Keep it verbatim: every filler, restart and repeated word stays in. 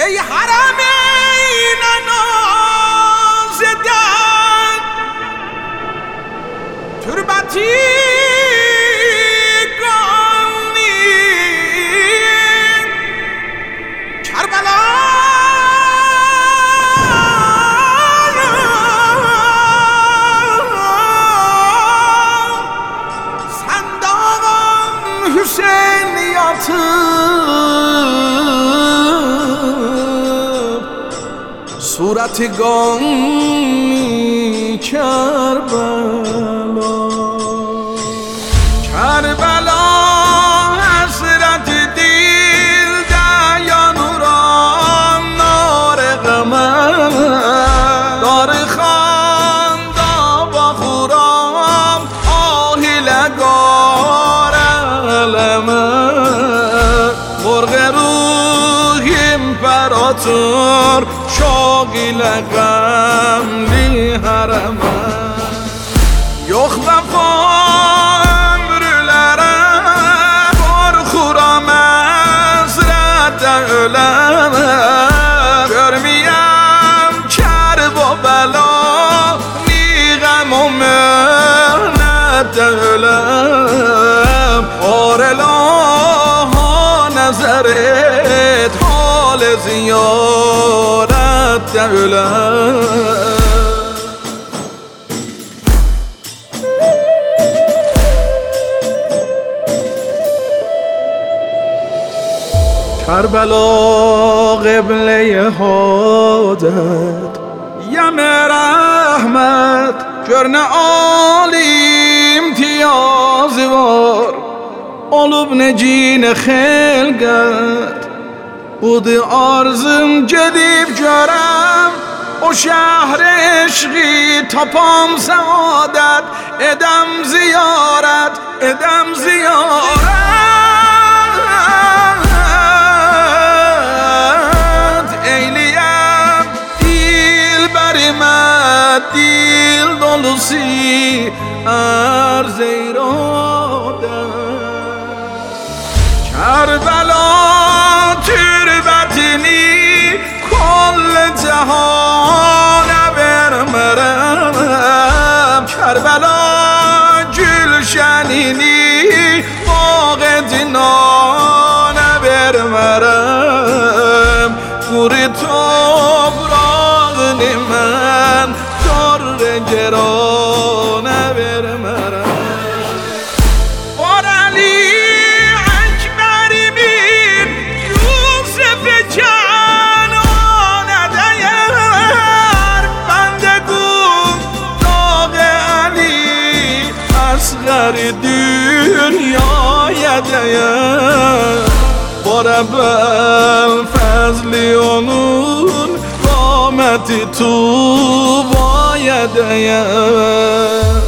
ای حرمین نازدن تربتی گانی کربلا سندان حسینیاتı صورتگانی کربلا کربلا حسرت دل دریا نوران نار غمم دار خاندا با خورام آهی لگار علمم مرغ روح امپراتور شاغل قملی حرمم yok vefa ömrlərəm qorxuram həsrətə öləm görməyəm kər bu bəla miğəm o möhnətə öləm Arelaha nəzər et hal ziyarətə öləm کربلا قبله حاجت یم رحمت görne alim imtiyazı var olup necine xelqət budur arzım gedib görəm o şəhər eşqi tapam səadət edəm ziyarət edəm ziyarət dil dolusu arz irodə Kərbala türbətini kol cəhana vermərəm Kərbala gülşənini bağ cinana vermərəm Quri toprağını mən gerane vermerəm Var Ali Ekberimin Yusuf-i canane değer Ben de kul Dağı Ali Asgari dünyaya değer Var evvel fezli onun rahmeti Tuğba'ya değer